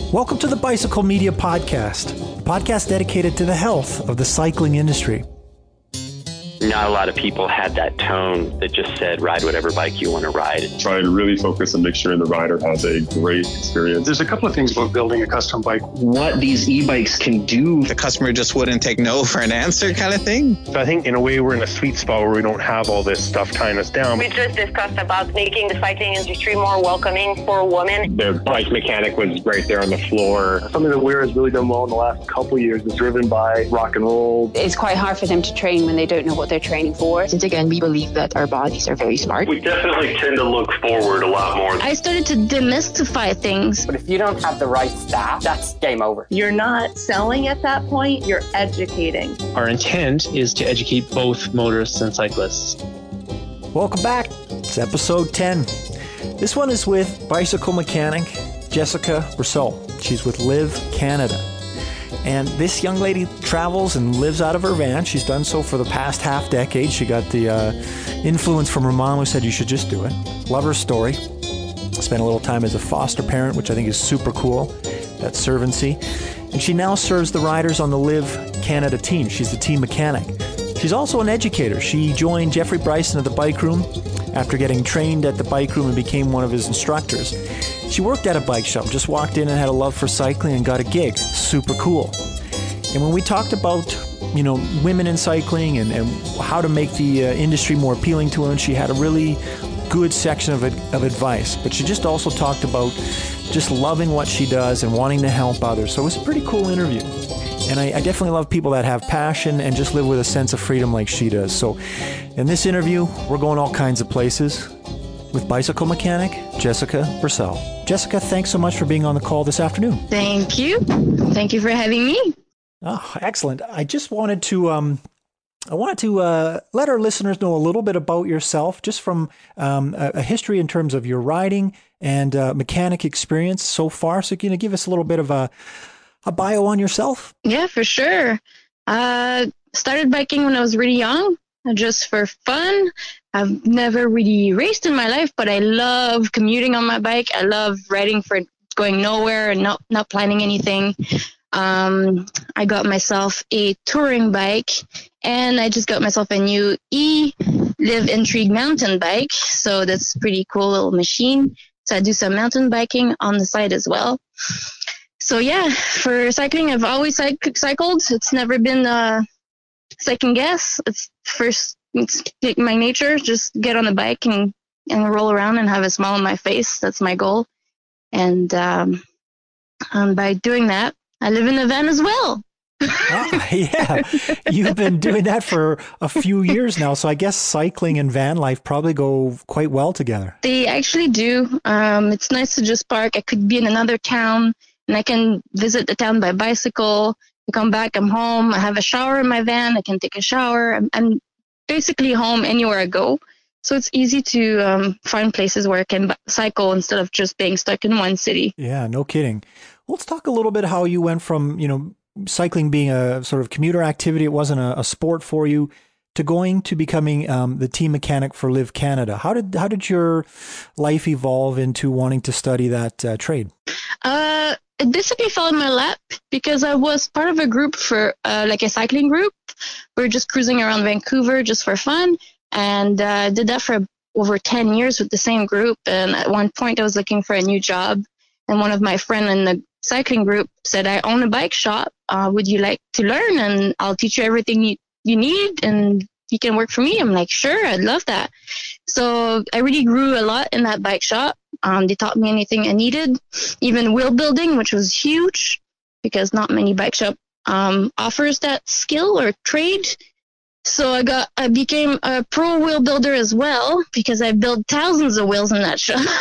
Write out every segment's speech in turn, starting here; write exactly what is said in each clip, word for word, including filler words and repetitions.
Welcome to the Bicycle Media Podcast, a podcast dedicated to the health of the cycling industry. Not a lot of people had that tone that just said, ride whatever bike you want to ride. Try to really focus on make sure the rider has a great experience. There's a couple of things about building a custom bike. What these e-bikes can do. The customer just wouldn't take no for an answer kind of thing. So I think in a way we're in a sweet spot where we don't have all this stuff tying us down. We just discussed about making the cycling industry more welcoming for women. The bike mechanic was right there on the floor. Something that Weir has really done well in the last couple of years is driven by rock and roll. It's quite hard for them to train when they don't know what they're training for. Since again, we believe that our bodies are very smart. We definitely tend to look forward a lot more. I started to demystify things. But if you don't have the right staff, that's game over. You're not selling at that point, you're educating. Our intent is to educate both motorists and cyclists. Welcome back. It's episode ten. This one is with bicycle mechanic Jessica Brousseau. She's with Live Canada. And this young lady travels and lives out of her van. She's done so for the past half decade. She got the uh, influence from her mom who said you should just do it. Love her story. Spent a little time as a foster parent, which I think is super cool. That servancy. And she now serves the riders on the Live Canada team. She's the team mechanic. She's also an educator. She joined Jeffrey Bryson at the Bike Room after getting trained at the Bike Room and became one of his instructors. She worked at a bike shop, just walked in and had a love for cycling and got a gig. Super cool. And when we talked about, you know, women in cycling and, and how to make the uh, industry more appealing to women, she had a really good section of, of advice. But she just also talked about just loving what she does and wanting to help others. So it was a pretty cool interview. And I, I definitely love people that have passion and just live with a sense of freedom like she does. So in this interview, we're going all kinds of places with bicycle mechanic Jessica Brousseau. Jessica, thanks so much for being on the call this afternoon. Thank you. Thank you for having me. Oh, excellent. I just wanted to um, I wanted to uh, let our listeners know a little bit about yourself, just from um, a, a history in terms of your riding and uh, mechanic experience so far. So can you give us a little bit of a, a bio on yourself? Yeah, for sure. Uh, started biking when I was really young, just for fun. I've never really raced in my life, but I love commuting on my bike. I love riding for going nowhere and not, not planning anything. Um, I got myself a touring bike, and I just got myself a new E Live Intrigue mountain bike. So that's a pretty cool little machine. So I do some mountain biking on the side as well. So yeah, for cycling, I've always cyc- cycled. It's never been a second guess. It's first, it's like my nature. Just get on the bike and, and roll around and have a smile on my face. That's my goal. And, um, and by doing that, I live in a van as well. Ah, yeah, you've been doing that for a few years now. So I guess cycling and van life probably go quite well together. They actually do. Um, it's nice to just park. I could be in another town and I can visit the town by bicycle. I come back, I'm home. I have a shower in my van. I can take a shower. I'm, I'm basically home anywhere I go. So it's easy to um, find places where I can cycle instead of just being stuck in one city. Yeah, no kidding. Let's talk a little bit how you went from, you know, cycling being a sort of commuter activity, it wasn't a, a sport for you, to going to becoming um, the team mechanic for Live Canada. How did how did your life evolve into wanting to study that uh, trade? Uh, it basically fell in my lap because I was part of a group for uh, like a cycling group. We were just cruising around Vancouver just for fun, and I uh, did that for over ten years with the same group. And at one point, I was looking for a new job, and one of my friends in the cycling group said, I own a bike shop. Uh, would you like to learn? And I'll teach you everything you, you need and you can work for me. I'm like, sure, I'd love that. So I really grew a lot in that bike shop. Um, they taught me anything I needed, even wheel building, which was huge because not many bike shop um, offers that skill or trade. So I got, I became a pro wheel builder as well because I built thousands of wheels in that shop.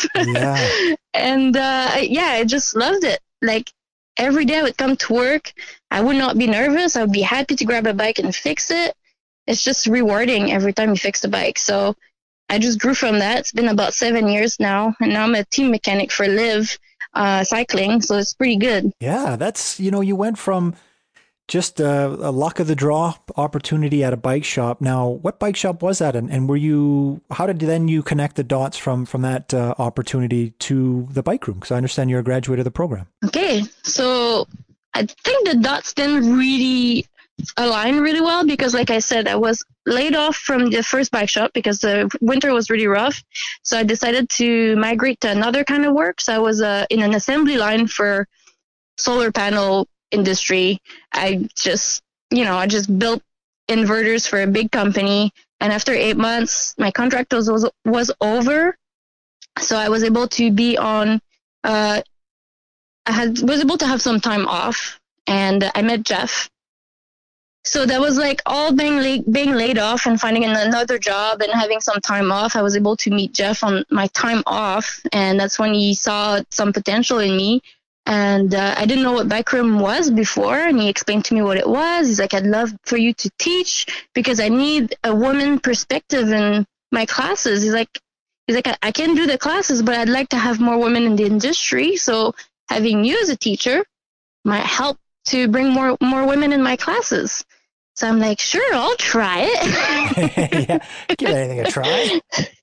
Yeah. And uh, yeah, I just loved it. Like every day I would come to work, I would not be nervous. I would be happy to grab a bike and fix it. It's just rewarding every time you fix the bike. So I just grew from that. It's been about seven years now, and now I'm a team mechanic for Live uh, Cycling. So it's pretty good. Yeah, that's, you know, you went from just a, a luck of the draw opportunity at a bike shop. Now, what bike shop was that? And, and were you, how did then you connect the dots from, from that uh, opportunity to the bike room? Because I understand you're a graduate of the program. Okay. So I think the dots didn't really align really well because, like I said, I was laid off from the first bike shop because the winter was really rough. So I decided to migrate to another kind of work. So I was uh, in an assembly line for solar panel industry. I just, you know, I just built inverters for a big company. And after eight months, my contract was, was, was over. So I was able to be on, uh, I had, was able to have some time off, and I met Jeff. So that was like all being laid, being laid off and finding another job and having some time off. I was able to meet Jeff on my time off. And that's when he saw some potential in me. And uh, I didn't know what Bike Room was before, and he explained to me what it was. He's like, I'd love for you to teach because I need a woman perspective in my classes. He's like, he's like, I, I can do the classes, but I'd like to have more women in the industry. So having you as a teacher might help to bring more more women in my classes. So I'm like, sure, I'll try it. Yeah, give anything a try.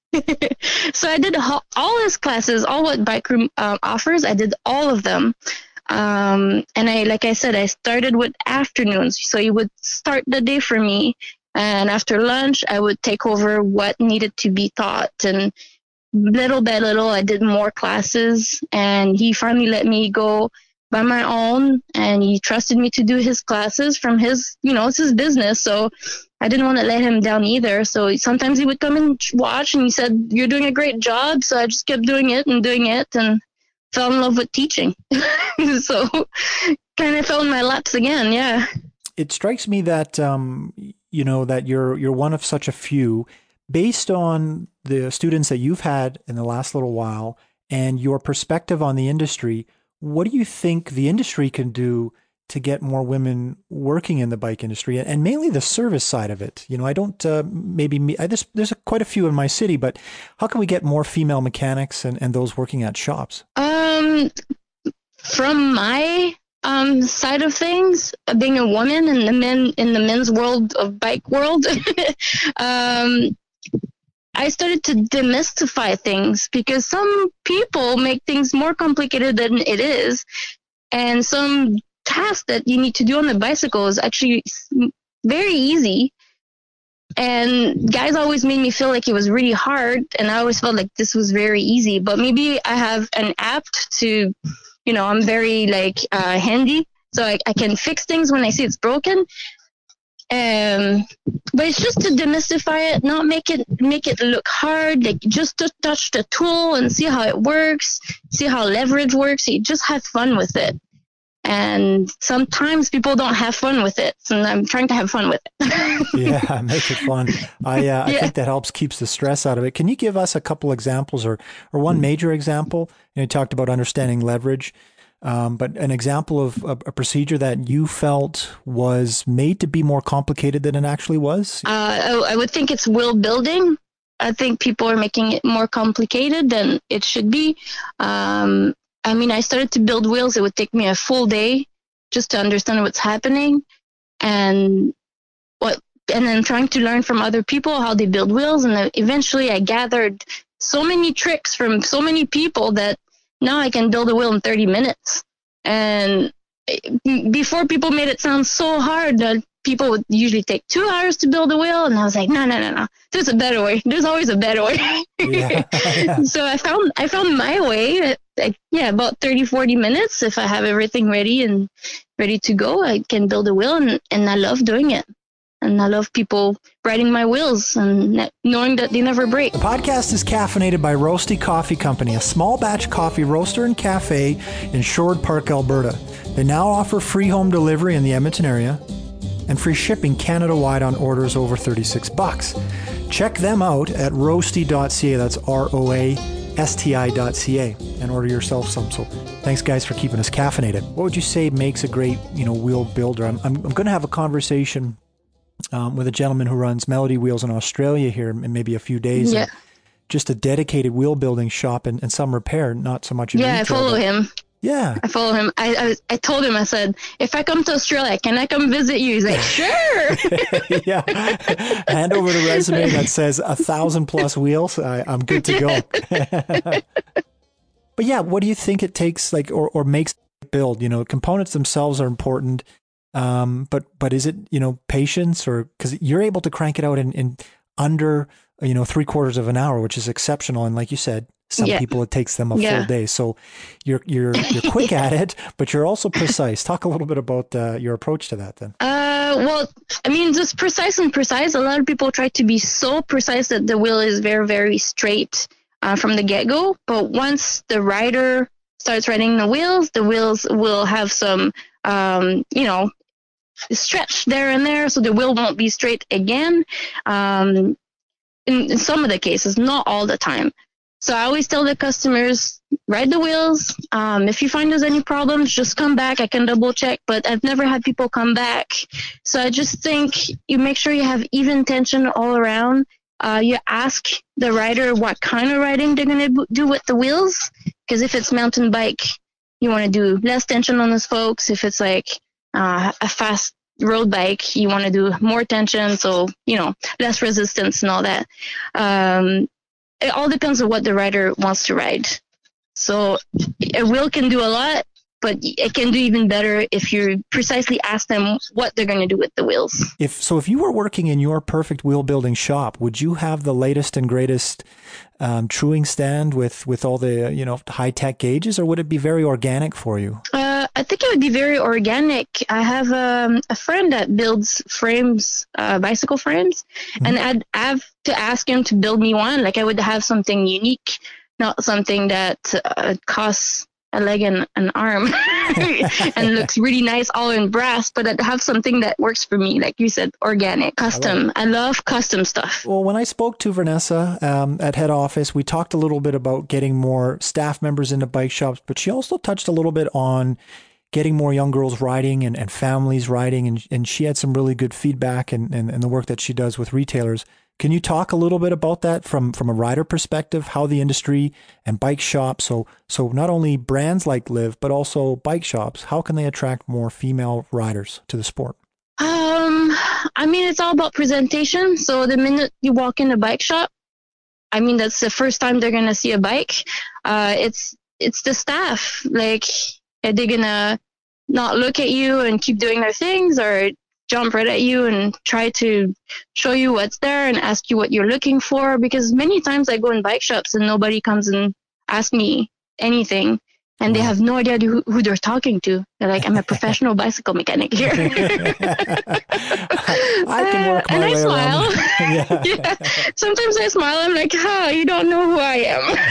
So I did all his classes, all what Bike Room um, offers. I did all of them. Um, and I, like I said, I started with afternoons. So he would start the day for me. And after lunch, I would take over what needed to be taught. And little by little, I did more classes. And he finally let me go by my own. And he trusted me to do his classes from his, you know, it's his business. So I didn't want to let him down either. So sometimes he would come and watch, and he said, you're doing a great job. So I just kept doing it and doing it and fell in love with teaching. So kind of fell in my laps again. Yeah. It strikes me that, um, you know, that you're, you're one of such a few based on the students that you've had in the last little while and your perspective on the industry. What do you think the industry can do to get more women working in the bike industry, and mainly the service side of it? You know, I don't, uh, maybe me, I just, there's a, quite a few in my city, but how can we get more female mechanics and, and those working at shops? Um, from my um, side of things, being a woman in the men, in the men's world of bike world, um, I started to demystify things because some people make things more complicated than it is. And some task that you need to do on the bicycle is actually very easy. And guys always made me feel like it was really hard. And I always felt like this was very easy, but maybe I have an app to, you know, I'm very like uh, handy. So I, I can fix things when I see it's broken. Um, but it's just to demystify it, not make it, make it look hard. Like just to touch the tool and see how it works, see how leverage works. You just have fun with it. And sometimes people don't have fun with it, and I'm trying to have fun with it. Yeah, make it fun. I uh, I yeah. think that helps keeps the stress out of it. Can you give us a couple examples, or or one major example? You know, you talked about understanding leverage, um, but an example of a, a procedure that you felt was made to be more complicated than it actually was? Uh, I, I would think it's wheel building. I think people are making it more complicated than it should be. Um, I mean, I started to build wheels. It would take me a full day just to understand what's happening, and what, and then trying to learn from other people how they build wheels. And eventually, I gathered so many tricks from so many people that now I can build a wheel in thirty minutes. And before, people made it sound so hard that people would usually take two hours to build a wheel, and I was like, no, no, no, no. There's a better way. There's always a better way. Yeah, yeah. So I found I found my way. Like, yeah, about thirty, forty minutes. If I have everything ready and ready to go, I can build a wheel, and, and I love doing it. And I love people riding my wheels and knowing that they never break. The podcast is caffeinated by Roasty Coffee Company, a small batch coffee roaster and cafe in Shoreward Park, Alberta. They now offer free home delivery in the Edmonton area and free shipping Canada-wide on orders over thirty-six bucks. Check them out at roasty dot c a. That's R O A S T I dot C A, and order yourself some. So thanks, guys, for keeping us caffeinated. What would you say makes a great, you know, wheel builder? I'm, I'm, I'm going to have a conversation um, with a gentleman who runs Melody Wheels in Australia here in maybe a few days. Yeah. Just a dedicated wheel building shop and, and some repair, not so much in Yeah, retail, I follow but, him. Yeah. I follow him. I, I I told him, I said, if I come to Australia, can I come visit you? He's like, sure. Yeah. Hand over the resume that says a thousand plus wheels. I, I'm good to go. But yeah, what do you think it takes, like, or, or makes it build? You know, components themselves are important. Um, but, but is it, you know, patience, or, because you're able to crank it out in, in under, you know, three quarters of an hour, which is exceptional. And like you said, some yeah. people, it takes them a yeah. full day. So you're, you're, you're quick at it, but you're also precise. Talk a little bit about uh, your approach to that then. Uh, well, I mean, just precise and precise. A lot of people try to be so precise that the wheel is very, very straight uh, from the get-go. But once the rider starts riding the wheels, the wheels will have some, um, you know, stretch there and there, so the wheel won't be straight again. Um, in, in some of the cases, not all the time. So I always tell the customers, ride the wheels. Um, if you find there's any problems, just come back. I can double check, but I've never had people come back. So I just think you make sure you have even tension all around. Uh, you ask the rider what kind of riding they're going to do with the wheels. Because if it's mountain bike, you want to do less tension on the spokes. If it's like uh, a fast road bike, you want to do more tension. So, you know, less resistance and all that. Um, It all depends on what the rider wants to ride. So a wheel can do a lot, but it can do even better if you precisely ask them what they're going to do with the wheels. If so, if you were working in your perfect wheel building shop, would you have the latest and greatest um, truing stand with, with all the, you know, high tech gauges, or would it be very organic for you? Uh, I think it would be very organic. I have um, a friend that builds frames, uh, bicycle frames, mm-hmm. and I'd have to ask him to build me one. Like I would have something unique, not something that uh, costs a leg and an arm and looks really nice all in brass, but I'd have something that works for me, like you said, organic, custom. I, I love custom stuff. Well, when I spoke to Vanessa um, at head office, we talked a little bit about getting more staff members into bike shops, but she also touched a little bit on getting more young girls riding and, and families riding, and, and she had some really good feedback and, and, and the work that she does with retailers. Can you talk a little bit about that from, from a rider perspective, how the industry and bike shops, so so not only brands like Liv, but also bike shops, how can they attract more female riders to the sport? Um, I mean, it's all about presentation. So the minute you walk in a bike shop, I mean, that's the first time they're going to see a bike. Uh, it's it's the staff. Like, are they going to not look at you and keep doing their things, or jump right at you and try to show you what's there and ask you what you're looking for? Because many times I go in bike shops and nobody comes and asks me anything, and they have no idea who, who they're talking to. They're like, I'm a professional bicycle mechanic here. I can work my uh, and way I smile. around. Yeah. Yeah. Sometimes I smile. I'm like, huh, you don't know who I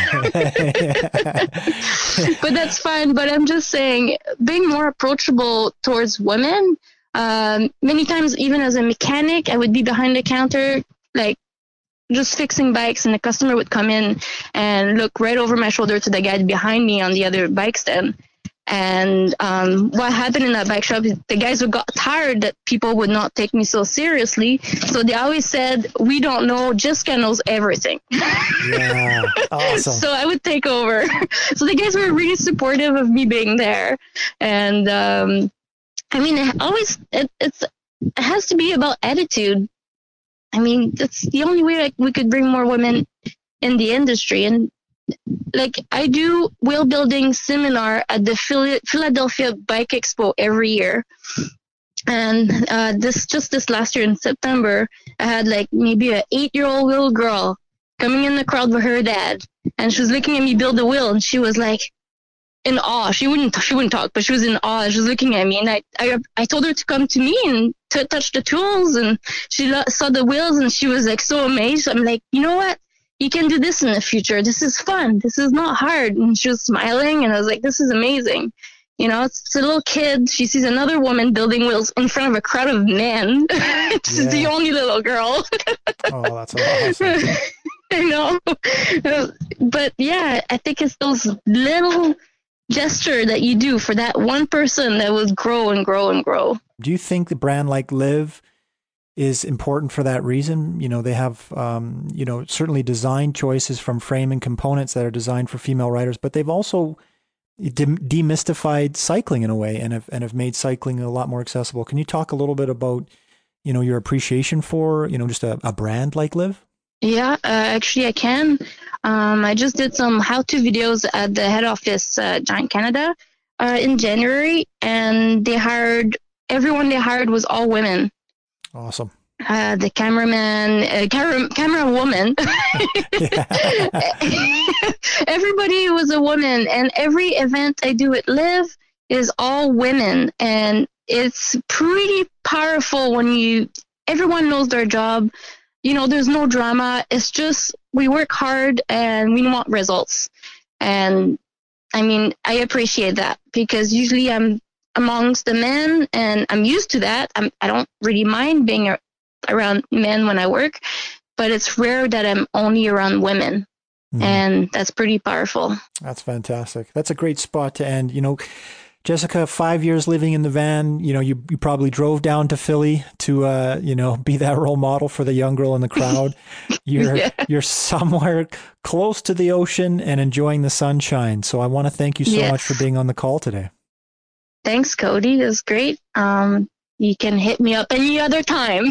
am. But that's fine. But I'm just saying, being more approachable towards women. Um, many times, even as a mechanic, I would be behind the counter, like just fixing bikes, and the customer would come in and look right over my shoulder to the guy behind me on the other bike stand. And um, what happened in that bike shop is the guys would got tired that people would not take me so seriously. So they always said, we don't know, Jessica knows everything. Yeah, awesome. So I would take over. So the guys were really supportive of me being there. And um, I mean, it always, it, it's, it has to be about attitude. I mean, that's the only way like, we could bring more women in the industry. And like, I do wheel building seminar at the Phil- Philadelphia Bike Expo every year. And uh, this just this last year in September, I had like maybe an eight-year-old little girl coming in the crowd with her dad, and she was looking at me build the wheel, and she was like in awe. She wouldn't she wouldn't talk, but she was in awe. She was looking at me, and I I, I told her to come to me and to touch the tools, and she lo- saw the wheels, and she was like so amazed. I'm like, you know what? You can do this in the future. This is fun. This is not hard. And she was smiling, and I was like, this is amazing. You know, it's, it's a little kid. She sees another woman building wheels in front of a crowd of men. She's yeah. the only little girl. Oh, that's awesome. I know. But yeah, I think it's those little gesture that you do for that one person that will grow and grow and grow. Do you think the brand like Liv is important for that reason? You know, they have, um, you know, certainly design choices from frame and components that are designed for female riders, but they've also dem- demystified cycling in a way, and have and have made cycling a lot more accessible. Can you talk a little bit about, you know, your appreciation for, you know, just a, a brand like Liv? Yeah, uh, actually I can. Um, I just did some how-to videos at the head office, uh, Giant Canada, uh, in January, and they hired, everyone they hired was all women. Awesome. Uh, the cameraman, uh, camera, camera woman. Everybody was a woman, and every event I do at Liv is all women, and it's pretty powerful when you, everyone knows their job. You know, there's no drama. It's just, we work hard and we want results. And I mean, I appreciate that, because usually I'm amongst the men and I'm used to that. I'm, I don't really mind being a, around men when I work, but it's rare that I'm only around women. Mm-hmm. And that's pretty powerful. That's fantastic. That's a great spot to end. You know, Jessica, five years living in the van, you know, you, you probably drove down to Philly to, uh, you know, be that role model for the young girl in the crowd. You're, yeah. you're somewhere close to the ocean and enjoying the sunshine. So I want to thank you so yes. much for being on the call today. Thanks, Cody. It was great. Um, you can hit me up any other time.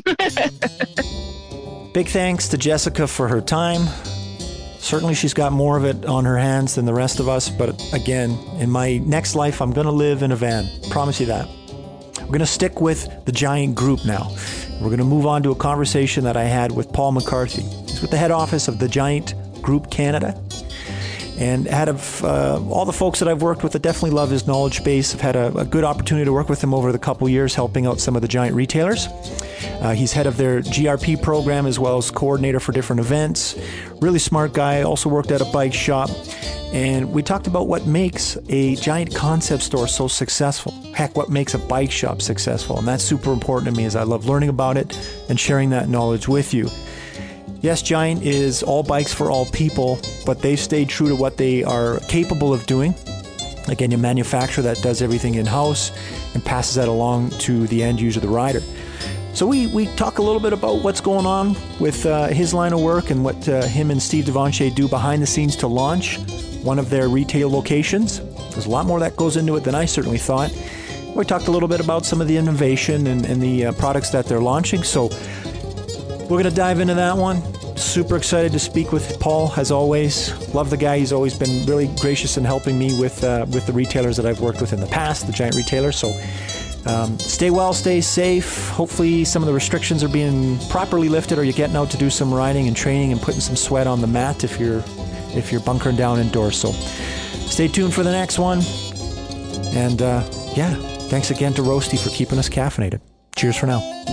Big thanks to Jessica for her time. Certainly she's got more of it on her hands than the rest of us. But again, in my next life, I'm going to live in a van. Promise you that. We're going to stick with the Giant Group now. We're going to move on to a conversation that I had with Paul McCarthy. He's with the head office of the Giant Group Canada. And out of uh, all the folks that I've worked with, I definitely love his knowledge base. I've had a, a good opportunity to work with him over the couple years, helping out some of the Giant retailers. Uh, he's head of their G R P program as well as coordinator for different events. Really smart guy, also worked at a bike shop. And we talked about what makes a Giant concept store so successful. Heck, what makes a bike shop successful. And that's super important to me, as I love learning about it and sharing that knowledge with you. Yes, Giant is all bikes for all people, but they've stayed true to what they are capable of doing. Again, a manufacturer that does everything in-house and passes that along to the end user, the rider. So we, we talk a little bit about what's going on with uh, his line of work and what uh, him and Steve Devanche do behind the scenes to launch one of their retail locations. There's a lot more that goes into it than I certainly thought. We talked a little bit about some of the innovation and, and the uh, products that they're launching. So we're going to dive into that one. Super excited to speak with Paul, as always. Love the guy. He's always been really gracious in helping me with uh, with the retailers that I've worked with in the past, the Giant retailers. So um, stay well, stay safe. Hopefully some of the restrictions are being properly lifted, or you're getting out to do some riding and training and putting some sweat on the mat if you're if you're bunkering down indoors. So stay tuned for the next one. And uh, yeah, thanks again to Roasty for keeping us caffeinated. Cheers for now.